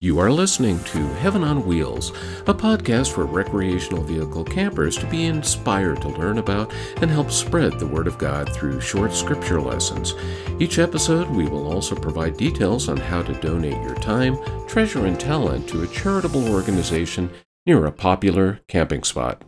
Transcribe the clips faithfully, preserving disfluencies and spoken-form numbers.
You are listening to Heaven on Wheels, a podcast for recreational vehicle campers to be inspired to learn about and help spread the Word of God through short scripture lessons. Each episode, we will also provide details on how to donate your time, treasure, and talent to a charitable organization near a popular camping spot.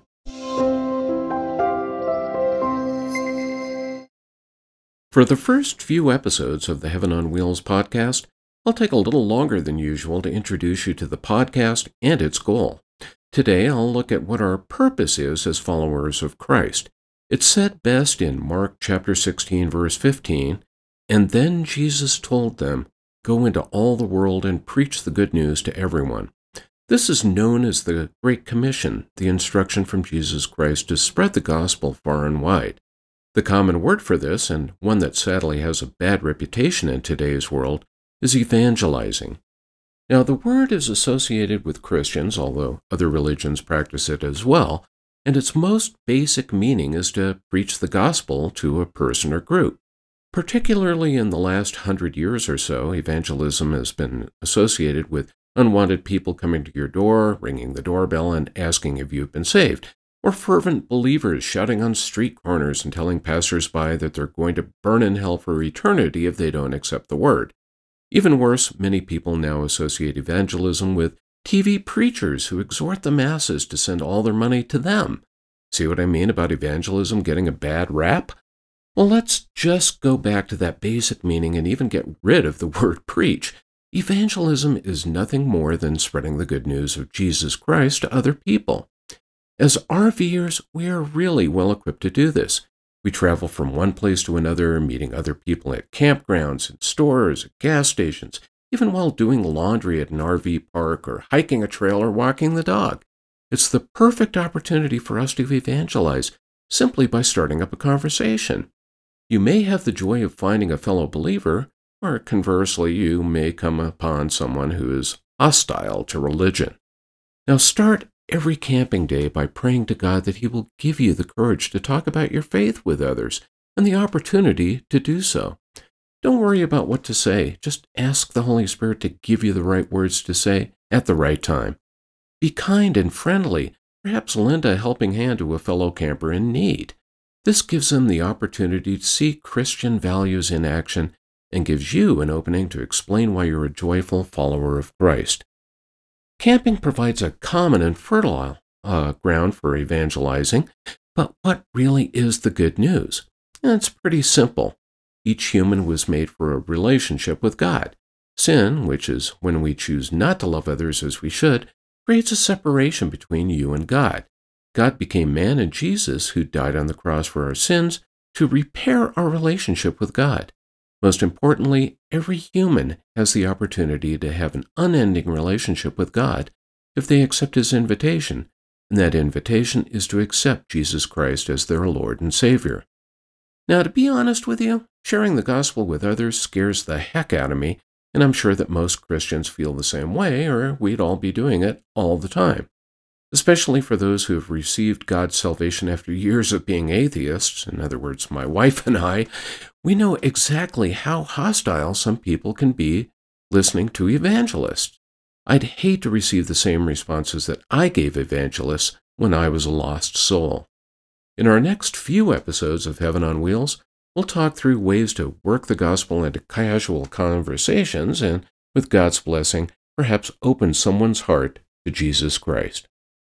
For the first few episodes of the Heaven on Wheels podcast, I'll take a little longer than usual to introduce you to the podcast and its goal. Today, I'll look at what our purpose is as followers of Christ. It's said best in Mark chapter sixteen, verse fifteen, "And then Jesus told them, 'Go into all the world and preach the good news to everyone.'" This is known as the Great Commission, the instruction from Jesus Christ to spread the gospel far and wide. The common word for this, and one that sadly has a bad reputation in today's world, is evangelizing. Now, the word is associated with Christians, although other religions practice it as well, and its most basic meaning is to preach the gospel to a person or group. Particularly in the last hundred years or so, evangelism has been associated with unwanted people coming to your door, ringing the doorbell, and asking if you've been saved, or fervent believers shouting on street corners and telling passersby that they're going to burn in hell for eternity if they don't accept the word. Even worse, many people now associate evangelism with T V preachers who exhort the masses to send all their money to them. See what I mean about evangelism getting a bad rap? Well, let's just go back to that basic meaning and even get rid of the word preach. Evangelism is nothing more than spreading the good news of Jesus Christ to other people. As RVers, we are really well equipped to do this. We travel from one place to another, meeting other people at campgrounds, in stores, at gas stations, even while doing laundry at an R V park or hiking a trail or walking the dog. It's the perfect opportunity for us to evangelize simply by starting up a conversation. You may have the joy of finding a fellow believer, or conversely, you may come upon someone who is hostile to religion. Now start every camping day by praying to God that He will give you the courage to talk about your faith with others and the opportunity to do so. Don't worry about what to say. Just ask the Holy Spirit to give you the right words to say at the right time. Be kind and friendly. Perhaps lend a helping hand to a fellow camper in need. This gives them the opportunity to see Christian values in action and gives you an opening to explain why you're a joyful follower of Christ. Camping provides a common and fertile uh, ground for evangelizing, but what really is the good news? It's pretty simple. Each human was made for a relationship with God. Sin, which is when we choose not to love others as we should, creates a separation between you and God. God became man in Jesus, who died on the cross for our sins, to repair our relationship with God. Most importantly, every human has the opportunity to have an unending relationship with God if they accept His invitation, and that invitation is to accept Jesus Christ as their Lord and Savior. Now, to be honest with you, sharing the gospel with others scares the heck out of me, and I'm sure that most Christians feel the same way, or we'd all be doing it all the time. Especially for those who have received God's salvation after years of being atheists, in other words, my wife and I, we know exactly how hostile some people can be listening to evangelists. I'd hate to receive the same responses that I gave evangelists when I was a lost soul. In our next few episodes of Heaven on Wheels, we'll talk through ways to work the gospel into casual conversations and, with God's blessing, perhaps open someone's heart to Jesus Christ.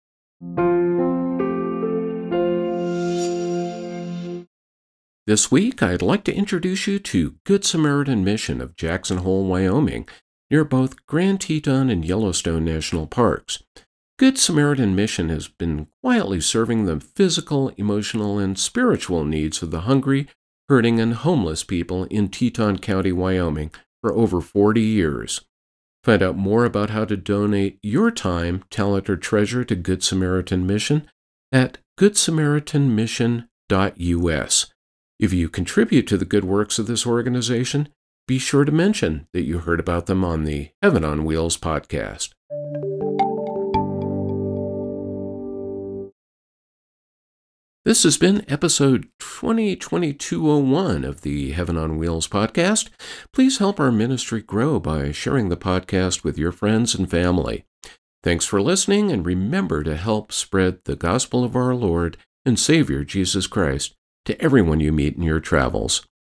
This week, I'd like to introduce you to Good Samaritan Mission of Jackson Hole, Wyoming, near both Grand Teton and Yellowstone National Parks. Good Samaritan Mission has been quietly serving the physical, emotional, and spiritual needs of the hungry, hurting, and homeless people in Teton County, Wyoming for over forty years. Find out more about how to donate your time, talent, or treasure to Good Samaritan Mission at good samaritan mission dot U S. If you contribute to the good works of this organization, be sure to mention that you heard about them on the Heaven on Wheels podcast. This has been episode twenty twenty-two oh one of the Heaven on Wheels podcast. Please help our ministry grow by sharing the podcast with your friends and family. Thanks for listening, and remember to help spread the gospel of our Lord and Savior Jesus Christ to everyone you meet in your travels.